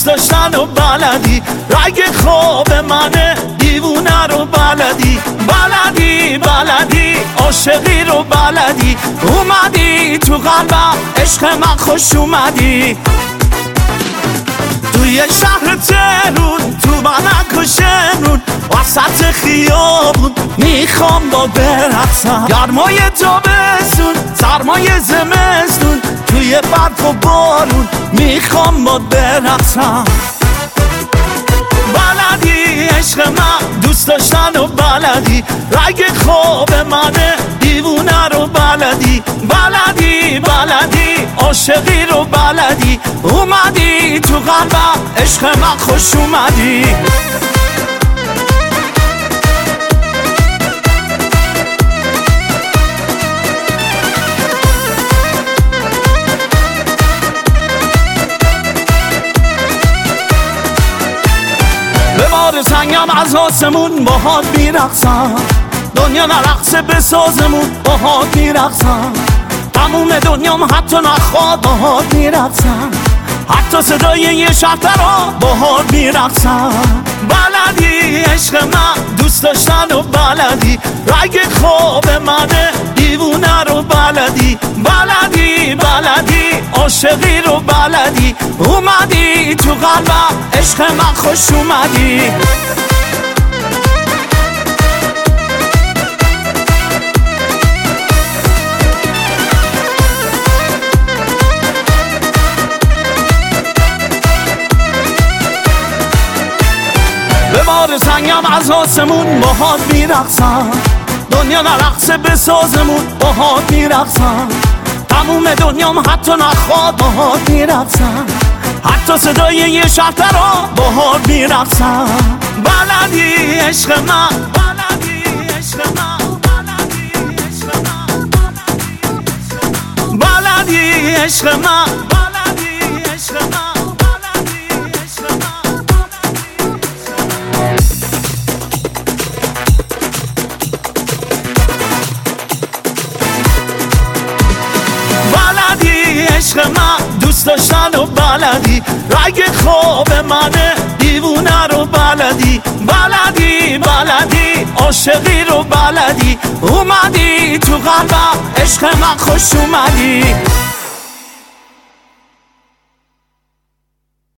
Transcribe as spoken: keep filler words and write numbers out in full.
دوست داشتن و بلدی، رگ خواب منه دیوونه رو بلدی، بلدی بلدی عاشقی رو بلدی، اومدی تو قلبم عشق من خوش اومدی. توی شهر تهرون تو بنک و شمرون وسط خیابون میخوام با برقصم، گرمای تابستون سرمای زمستون توی برف و بارون میخوام با برقصم. بلدی عشق من دوست داشتن و بلدی، رگ خواب منه دیوونه رو بلدی، بلدی بلدی عاشقی رو بلدی، اومدی تو قلبم عشق من خوش اومدی. به بار سنگم از آسمون باهات میرقصم، دنیا نرقصه به سازمون باهات میرقصم، تموم دنیام حتی نخواد باهات میرقصم، حتی صدای یه شرطه را باهات میرقصم. بلدی عشق من دوست داشتن و بلدی، رگ خواب منه دیوونه رو بلدی، بلدی بلدی عاشقی رو بلدی، اومدی تو قلبم عشق من خوش اومدی. به بار سنگم از آسمون باهات میرقصم، دنیا نرقصه به سازمون باهات میرقصم، تموم دنیام حتی نخواد باهات میرقصم، حتی صدای یه شرطه را باهات میرقصم. بلدی عشق من، بلدی عشق من، بلدی عشق من، بلدی عشق من، بلدی عشق من. عشق من دوست داشتن و بلدی، رگ خواب منه دیوونه رو بلدی، بلدی بلدی عاشقی رو بلدی، اومدی تو قلبم عشق من خوش اومدی.